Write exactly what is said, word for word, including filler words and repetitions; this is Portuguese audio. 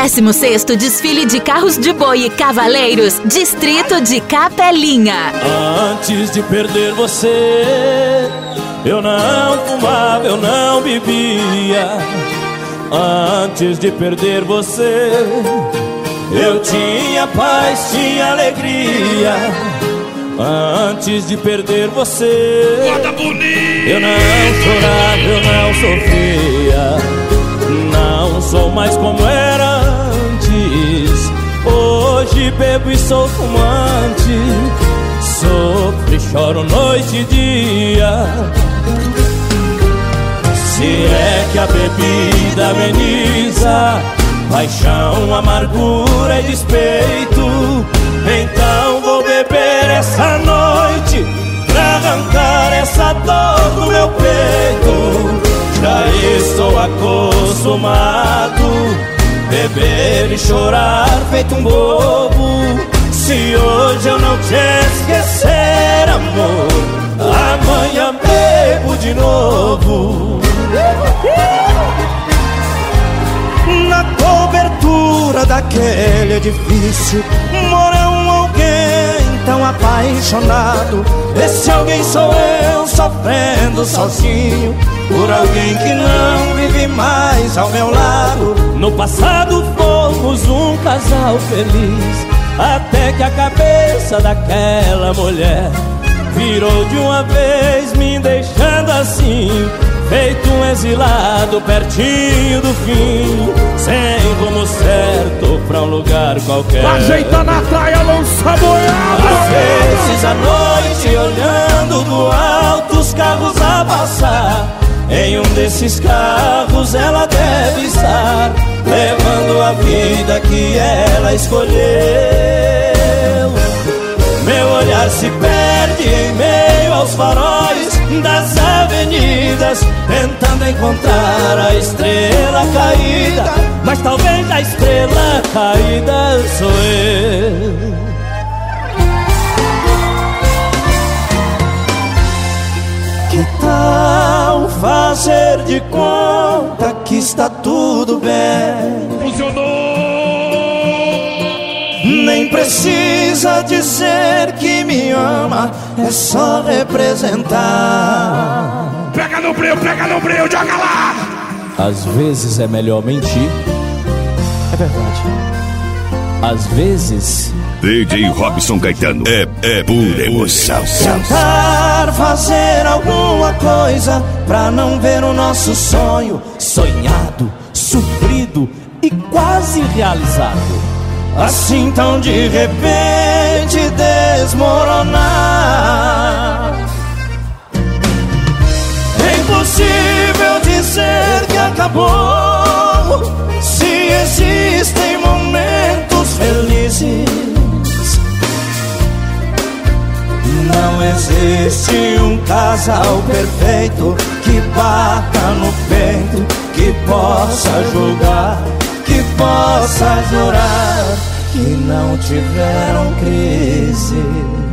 décimo sexto Desfile de Carros de Boi e Cavaleiros, Distrito de Capelinha. Antes de perder você, eu não fumava, eu não bebia. Antes de perder você, eu tinha paz, tinha alegria. Antes de perder você, eu não chorava, eu não sofria. Não sou mais como era antes. Hoje bebo e sou fumante. Sofro e choro noite e dia. Se é que a bebida ameniza paixão, amargura e despeito, então vou beber essa noite pra arrancar essa dor do meu peito. Já estou acostumado beber e chorar feito um bobo. Se hoje eu não te esquecer, amor, amanhã bebo de novo. Na cobertura daquele edifício morou alguém tão apaixonado. Esse alguém sou eu, sofrendo sozinho por alguém que não vive mais ao meu lado. No passado fomos um casal feliz, até que a cabeça daquela mulher virou de uma vez, me deixando assim, feito um exilado pertinho do fim, sem rumo certo pra um lugar qualquer. Ajeita na praia, lança boiada. Às vezes à noite, olhando do alto os carros a passar, em um desses carros ela deve estar, levando a vida que ela escolheu. Meu olhar se perde em meio aos faróis das avenidas, tentando encontrar a estrela caída, mas talvez a estrela caída sou eu. Que tal fazer de conta que está tudo bem? Funcionou! Nem precisa dizer que me ama, é só representar. Pega no breu, pega no breu, joga lá! Às vezes é melhor mentir. É verdade. Às vezes D J Robson Caetano é, é pura emoção. tentar fazer alguma coisa pra não ver o nosso sonho sonhado, sofrido e quase realizado, assim tão de repente desmoronar. É impossível dizer que acabou, se existem momentos felizes. Não existe um casal perfeito que bata no peito, que possa julgar, que possa jurar que não tiveram crise.